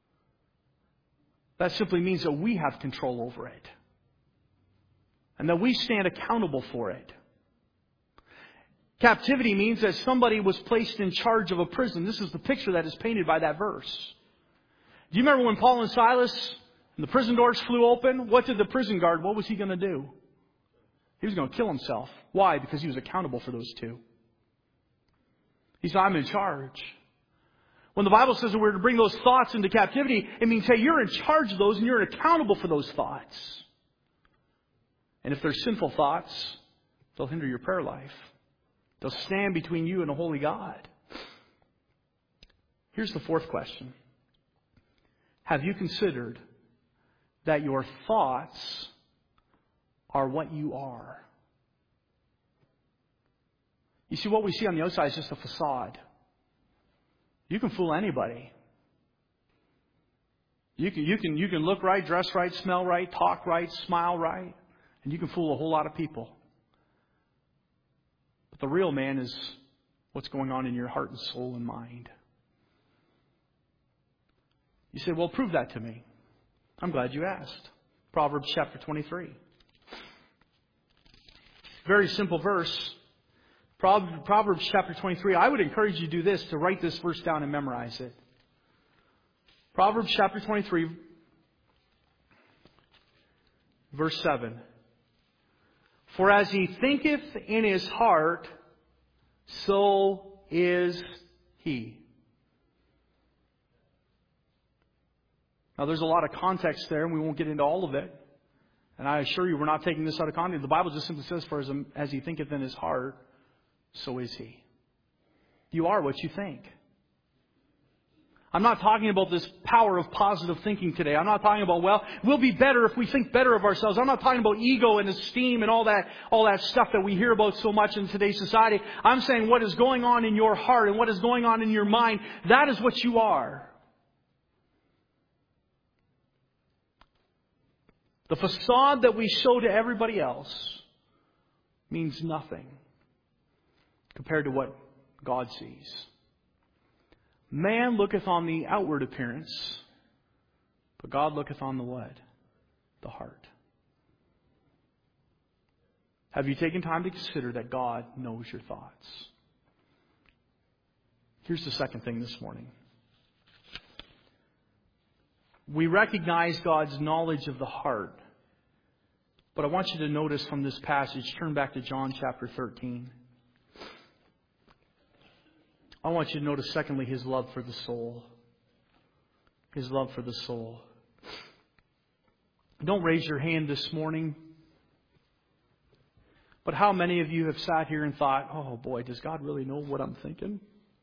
That simply means that we have control over it. And that we stand accountable for it. Captivity means that somebody was placed in charge of a prison. This is the picture that is painted by that verse. Do you remember when Paul and Silas and the prison doors flew open? What did the prison guard, what was he going to do? He was going to kill himself. Why? Because he was accountable for those two. He said, I'm in charge. When the Bible says that we're to bring those thoughts into captivity, it means, hey, you're in charge of those and you're accountable for those thoughts. And if they're sinful thoughts, they'll hinder your prayer life. They'll stand between you and a holy God. Here's the fourth question. Have you considered that your thoughts are what you are? You see, what we see on the outside is just a facade. You can fool anybody. You can look right, dress right, smell right, talk right, smile right, and you can fool a whole lot of people. But the real man is what's going on in your heart and soul and mind. You say, well, prove that to me. I'm glad you asked. Proverbs chapter 23. Very simple verse. Proverbs chapter 23. I would encourage you to do this, to write this verse down and memorize it. Proverbs chapter 23, verse 7. For as he thinketh in his heart, so is he. Now there's a lot of context there, and we won't get into all of it. And I assure you, we're not taking this out of context. The Bible just simply says, for as he thinketh in his heart, so is he. You are what you think. I'm not talking about this power of positive thinking today. I'm not talking about, well, we'll be better if we think better of ourselves. I'm not talking about ego and esteem and all that stuff that we hear about so much in today's society. I'm saying what is going on in your heart and what is going on in your mind, that is what you are. The facade that we show to everybody else means nothing compared to what God sees. Man looketh on the outward appearance, but God looketh on the what? The heart. Have you taken time to consider that God knows your thoughts? Here's the second thing this morning. We recognize God's knowledge of the heart. But I want you to notice from this passage, turn back to John chapter 13. I want you to notice, secondly, His love for the soul. His love for the soul. Don't raise your hand this morning. But how many of you have sat here and thought, oh boy, does God really know what I'm thinking?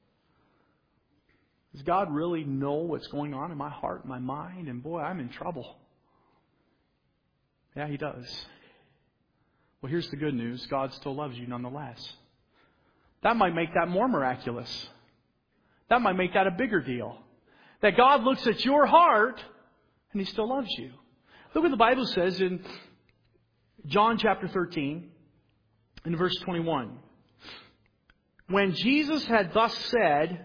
Does God really know what's going on in my heart, my mind? And boy, I'm in trouble. Yeah, He does. Well, here's the good news. God still loves you nonetheless. That might make that more miraculous. That might make that a bigger deal. That God looks at your heart and He still loves you. Look what the Bible says in John chapter 13 in verse 21. When Jesus had thus said,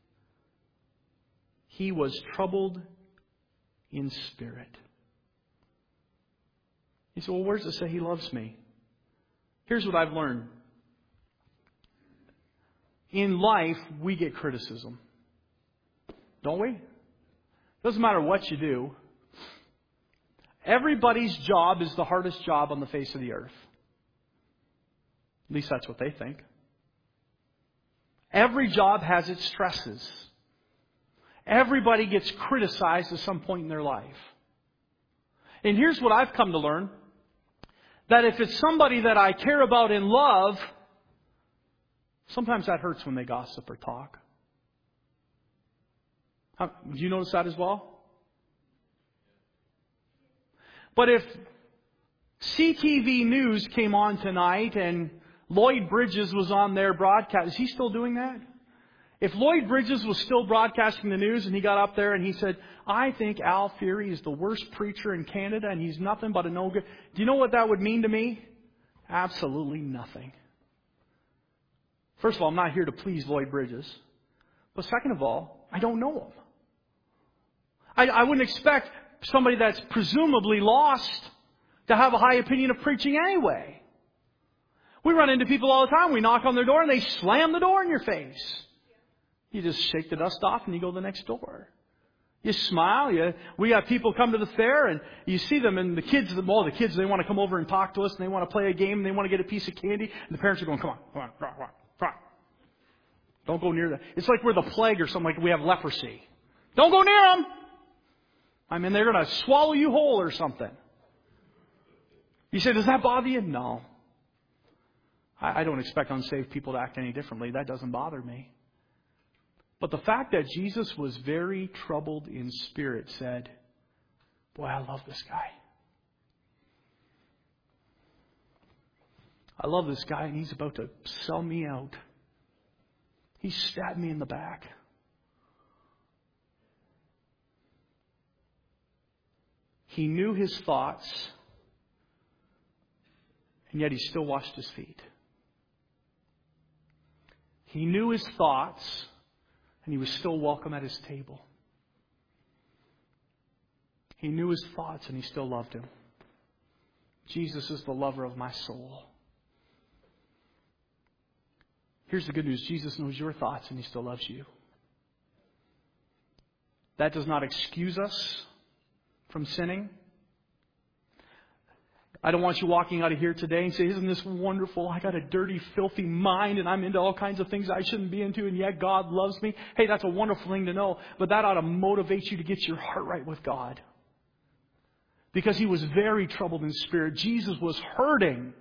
He was troubled in spirit. He said, well, where does it say He loves me? Here's what I've learned. In life, we get criticism. Don't we? Doesn't matter what you do. Everybody's job is the hardest job on the face of the earth. At least that's what they think. Every job has its stresses. Everybody gets criticized at some point in their life. And here's what I've come to learn. That if it's somebody that I care about and love, sometimes that hurts when they gossip or talk. Do you notice that as well? But if CTV News came on tonight and Lloyd Bridges was on their broadcast, is he still doing that? If Lloyd Bridges was still broadcasting the news and he got up there and he said, I think Al Fury is the worst preacher in Canada and he's nothing but a no good. Do you know what that would mean to me? Absolutely nothing. First of all, I'm not here to please Lloyd Bridges. But second of all, I don't know him. I wouldn't expect somebody that's presumably lost to have a high opinion of preaching anyway. We run into people all the time. We knock on their door and they slam the door in your face. You just shake the dust off and you go to the next door. You smile. We got people come to the fair and you see them, and the kids, they want to come over and talk to us and they want to play a game and they want to get a piece of candy. And the parents are going, come on. Don't go near that. It's like we're the plague or something, like we have leprosy. Don't go near them. I mean, they're going to swallow you whole or something. You say, does that bother you? No. I don't expect unsaved people to act any differently. That doesn't bother me. But the fact that Jesus was very troubled in spirit said, boy, I love this guy. I love this guy, and he's about to sell me out. He stabbed me in the back. He knew his thoughts, and yet he still washed his feet. He knew his thoughts, and he was still welcome at his table. He knew his thoughts, and he still loved him. Jesus is the lover of my soul. Here's the good news. Jesus knows your thoughts, and he still loves you. That does not excuse us from sinning. I don't want you walking out of here today and say, isn't this wonderful? I got a dirty, filthy mind and I'm into all kinds of things I shouldn't be into, and yet God loves me. Hey, that's a wonderful thing to know, but that ought to motivate you to get your heart right with God. Because he was very troubled in spirit. Jesus was hurting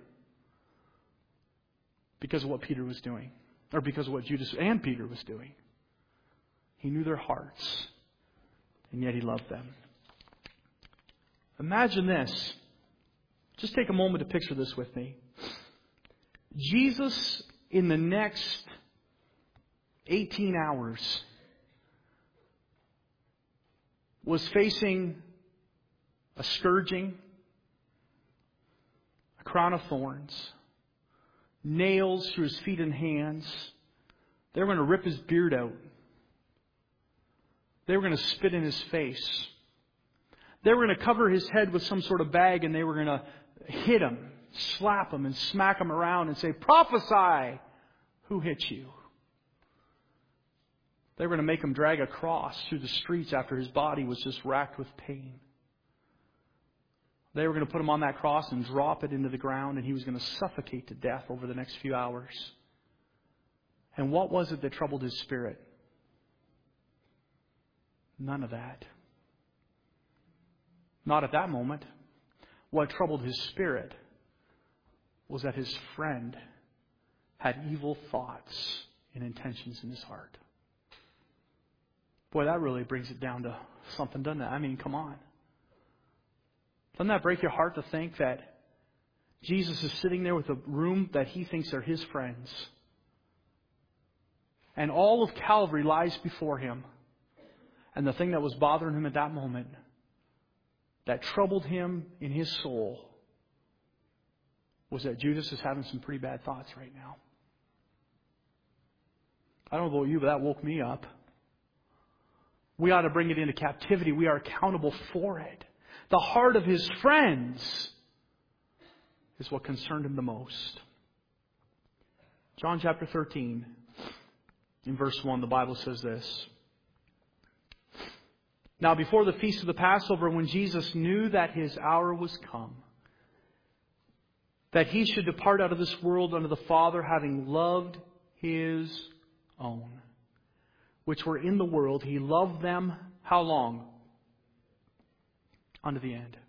because of what Peter was doing, or because of what Judas and Peter was doing. He knew their hearts, and yet he loved them. Imagine this. Just take a moment to picture this with me. Jesus, in the next 18 hours, was facing a scourging, a crown of thorns, nails through his feet and hands. They were going to rip his beard out. They were going to spit in his face. They were going to cover his head with some sort of bag, and they were going to hit him, slap him, and smack him around and say, prophesy, who hit you? They were going to make him drag a cross through the streets after his body was just racked with pain. They were going to put him on that cross and drop it into the ground, and he was going to suffocate to death over the next few hours. And what was it that troubled his spirit? None of that. Not at that moment. What troubled his spirit was that his friend had evil thoughts and intentions in his heart. Boy, that really brings it down to something, doesn't it? I mean, come on. Doesn't that break your heart to think that Jesus is sitting there with a room that he thinks are his friends, and all of Calvary lies before him, and the thing that was bothering him at that moment, that troubled him in his soul, was that Judas is having some pretty bad thoughts right now. I don't know about you, but that woke me up. We ought to bring it into captivity. We are accountable for it. The heart of his friends is what concerned him the most. John chapter 13, in verse 1, the Bible says this. Now, before the feast of the Passover, when Jesus knew that His hour was come, that He should depart out of this world unto the Father, having loved His own, which were in the world, He loved them, how long? Unto the end.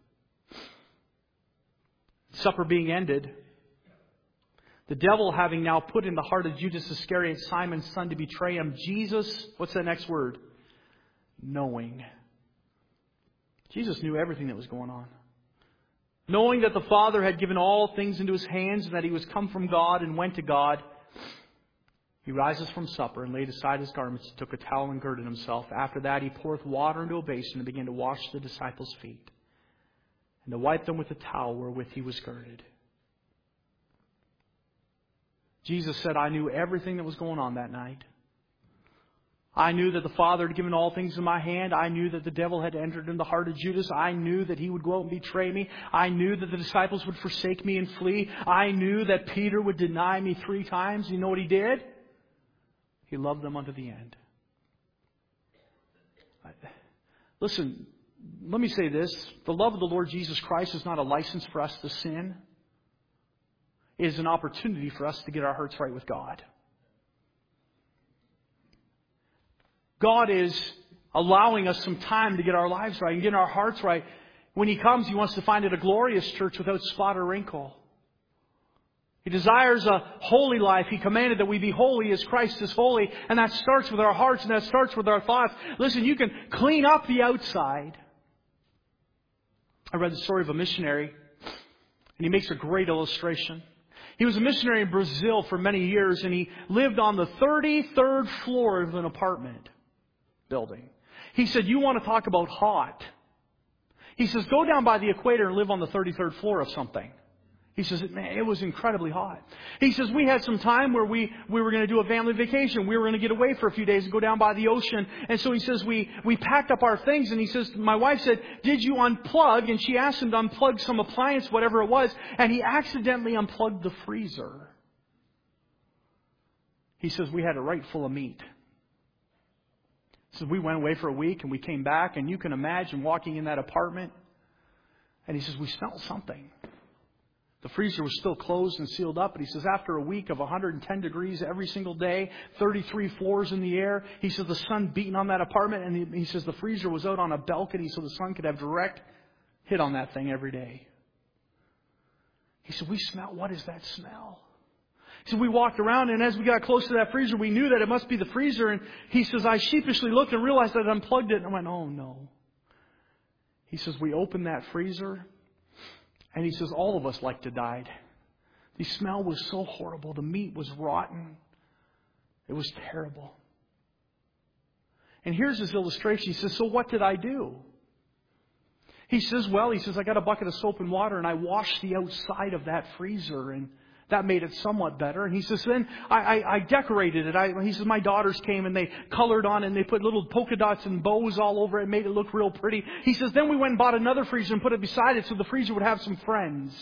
Supper being ended, the devil having now put in the heart of Judas Iscariot, Simon's son, to betray Him, Jesus, what's that next word? Knowing. Jesus knew everything that was going on. Knowing that the Father had given all things into His hands and that He was come from God and went to God, He rises from supper and laid aside His garments, took a towel and girded Himself. After that He poureth water into a basin and began to wash the disciples' feet and to wipe them with the towel wherewith He was girded. Jesus said, I knew everything that was going on that night. I knew that the Father had given all things in my hand. I knew that the devil had entered in the heart of Judas. I knew that he would go out and betray me. I knew that the disciples would forsake me and flee. I knew that Peter would deny me 3 times. You know what He did? He loved them unto the end. Listen, let me say this. The love of the Lord Jesus Christ is not a license for us to sin. It is an opportunity for us to get our hearts right with God. God is allowing us some time to get our lives right and get our hearts right. When He comes, He wants to find it a glorious church without spot or wrinkle. He desires a holy life. He commanded that we be holy as Christ is holy. And that starts with our hearts and that starts with our thoughts. Listen, you can clean up the outside. I read the story of a missionary, and he makes a great illustration. He was a missionary in Brazil for many years, and he lived on the 33rd floor of an apartment building. He said, you want to talk about hot? He says, go down by the equator and live on the 33rd floor of something. He says, man, it was incredibly hot. He says, we had some time where we were going to do a family vacation. We were going to get away for a few days and go down by the ocean. And so he says, we packed up our things. And he says, my wife said, did you unplug? And she asked him to unplug some appliance, whatever it was. And he accidentally unplugged the freezer. He says, we had it right full of meat. So we went away for a week and we came back. And you can imagine walking in that apartment. And he says, we smelled something. The freezer was still closed and sealed up. But he says after a week of 110 degrees every single day, 33 floors in the air, he says the sun beating on that apartment. And he says the freezer was out on a balcony so the sun could have direct hit on that thing every day. He said, we smell. What is that smell? He said, we walked around, and as we got close to that freezer, we knew that it must be the freezer. And he says, I sheepishly looked and realized that I'd unplugged it. And I went, oh no. He says, we opened that freezer. And he says, all of us like to die. The smell was so horrible. The meat was rotten. It was terrible. And here's his illustration. He says, so what did I do? He says, I got a bucket of soap and water and I washed the outside of that freezer, and that made it somewhat better. And he says, then I decorated it. He says, my daughters came and they colored on it and they put little polka dots and bows all over it and made it look real pretty. He says, then we went and bought another freezer and put it beside it so the freezer would have some friends.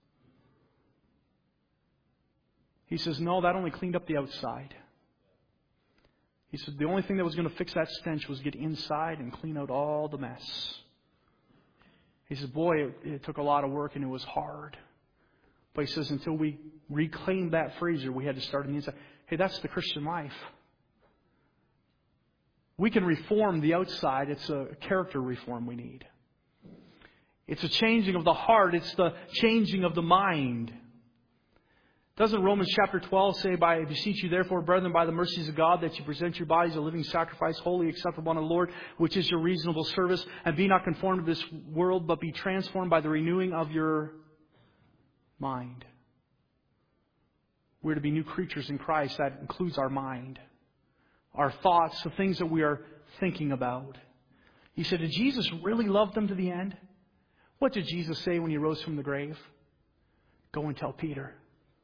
He says, no, that only cleaned up the outside. He said, the only thing that was going to fix that stench was get inside and clean out all the mess. He says, boy, it took a lot of work and it was hard. But he says, until we reclaimed that freezer, we had to start on the inside. Hey, that's the Christian life. We can reform the outside. It's a character reform we need. It's a changing of the heart. It's the changing of the mind. Doesn't Romans chapter 12 say, I beseech you therefore, brethren, by the mercies of God, that you present your bodies a living sacrifice, holy, acceptable unto the Lord, which is your reasonable service, and be not conformed to this world, but be transformed by the renewing of your mind. We're to be new creatures in Christ. That includes our mind, our thoughts, the things that we are thinking about. He said, did Jesus really love them to the end? What did Jesus say when He rose from the grave? Go and tell Peter.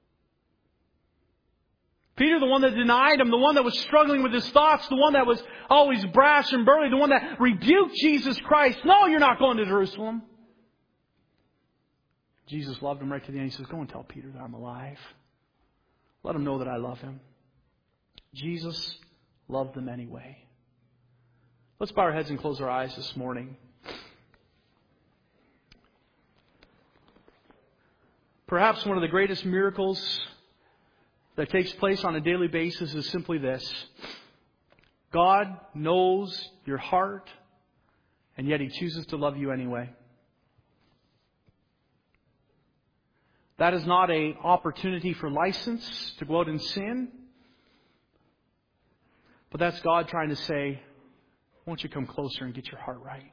Peter, the one that denied Him, the one that was struggling with his thoughts, the one that was always brash and burly, the one that rebuked Jesus Christ. No, you're not going to Jerusalem. Jesus loved him right to the end. He says, go and tell Peter that I'm alive. Let him know that I love him. Jesus loved them anyway. Let's bow our heads and close our eyes this morning. Perhaps one of the greatest miracles that takes place on a daily basis is simply this. God knows your heart, and yet He chooses to love you anyway. That is not an opportunity for license to go out and sin, but that's God trying to say, won't you come closer and get your heart right?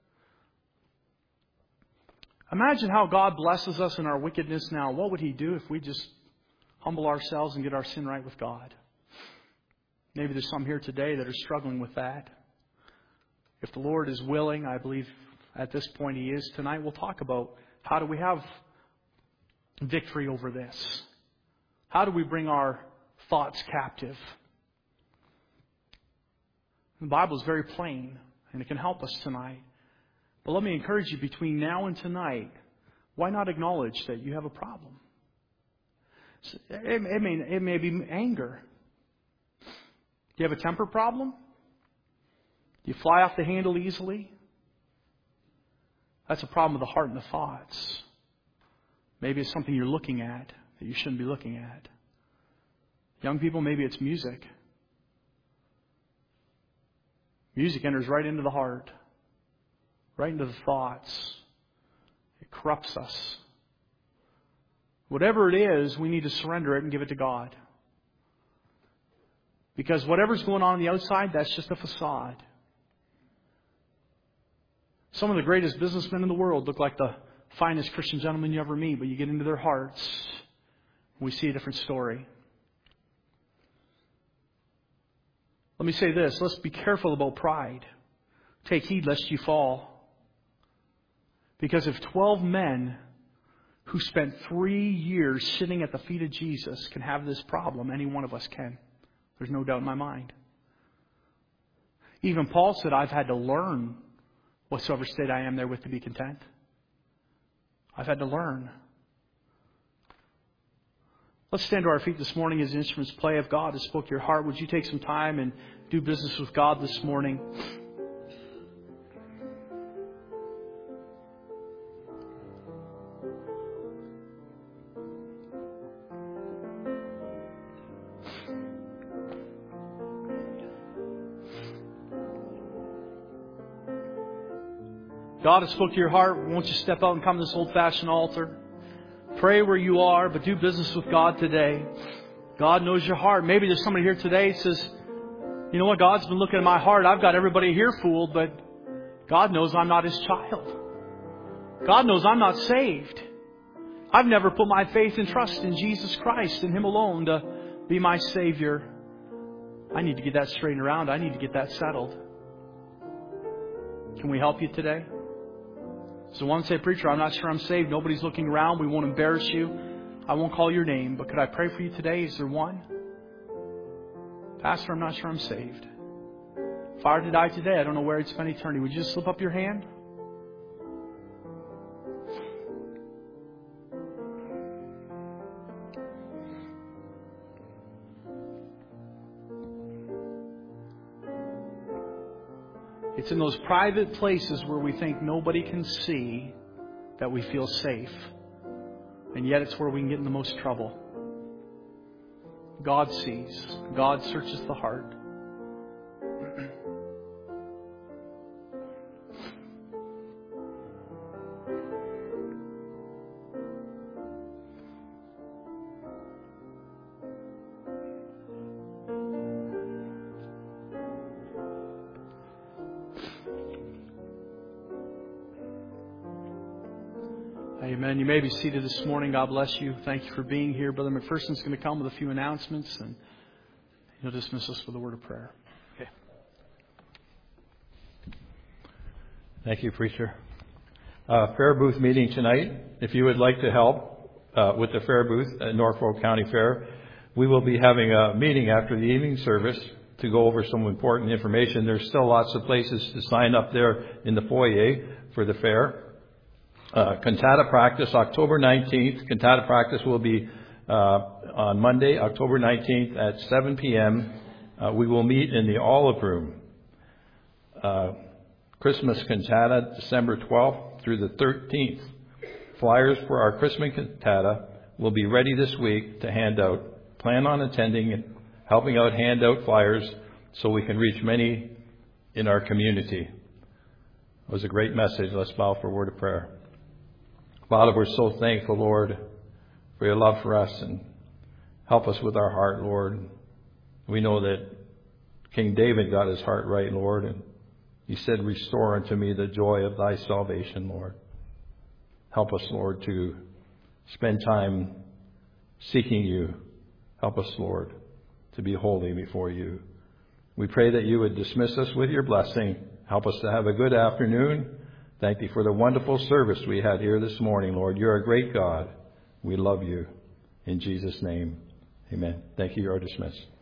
Imagine how God blesses us in our wickedness now. What would He do if we just humble ourselves and get our sin right with God? Maybe there's some here today that are struggling with that. If the Lord is willing, I believe at this point He is, tonight we'll talk about how do we have victory over this? How do we bring our thoughts captive? The Bible is very plain, and it can help us tonight. But let me encourage you, between now and tonight, why not acknowledge that you have a problem? It may be anger. Do you have a temper problem? Do you fly off the handle easily? That's a problem with the heart and the thoughts. Maybe it's something you're looking at that you shouldn't be looking at. Young people, maybe it's music. Music enters right into the heart, right into the thoughts. It corrupts us. Whatever it is, we need to surrender it and give it to God. Because whatever's going on the outside, that's just a facade. Some of the greatest businessmen in the world look like the finest Christian gentlemen you ever meet, but you get into their hearts, we see a different story. Let me say this. Let's be careful about pride. Take heed lest you fall. Because if 12 men who spent 3 years sitting at the feet of Jesus can have this problem, any one of us can. There's no doubt in my mind. Even Paul said, I've had to learn whatsoever state I am therewith to be content. I've had to learn. Let's stand to our feet this morning as instruments play. If God has spoke to your heart, would you take some time and do business with God this morning? God has spoke to your heart. Won't you step out and come to this old-fashioned altar? Pray where you are, but do business with God today. God knows your heart. Maybe there's somebody here today that says, you know what, God's been looking at my heart. I've got everybody here fooled, but God knows I'm not His child. God knows I'm not saved. I've never put my faith and trust in Jesus Christ and Him alone to be my Savior. I need to get that straightened around. I need to get that settled. Can we help you today? So one say, preacher, I'm not sure I'm saved. Nobody's looking around. We won't embarrass you. I won't call your name, but could I pray for you today? Is there one? Pastor, I'm not sure I'm saved. If I were to die today, I don't know where I'd spend eternity. Would you just slip up your hand? It's in those private places where we think nobody can see that we feel safe. And yet it's where we can get in the most trouble. God sees. God searches the heart. Amen. You may be seated this morning. God bless you. Thank you for being here. Brother McPherson's going to come with a few announcements, and he'll dismiss us with a word of prayer. Okay. Thank you, preacher. Fair booth meeting tonight. If you would like to help with the fair booth at Norfolk County Fair, we will be having a meeting after the evening service to go over some important information. There's still lots of places to sign up there in the foyer for the fair. Cantata practice, October 19th. Cantata practice will be on Monday, October 19th at 7 p.m. We will meet in the Olive Room. Christmas cantata, December 12th through the 13th. Flyers for our Christmas cantata will be ready this week to hand out. Plan on attending and helping out hand out flyers so we can reach many in our community. It was a great message. Let's bow for a word of prayer. Father, we're so thankful, Lord, for your love for us, and help us with our heart, Lord. We know that King David got his heart right, Lord, and he said, "Restore unto me the joy of thy salvation," Lord. Help us, Lord, to spend time seeking you. Help us, Lord, to be holy before you. We pray that you would dismiss us with your blessing. Help us to have a good afternoon. Thank you for the wonderful service we had here this morning, Lord. You're a great God. We love you. In Jesus' name, amen. Thank you. You are dismissed.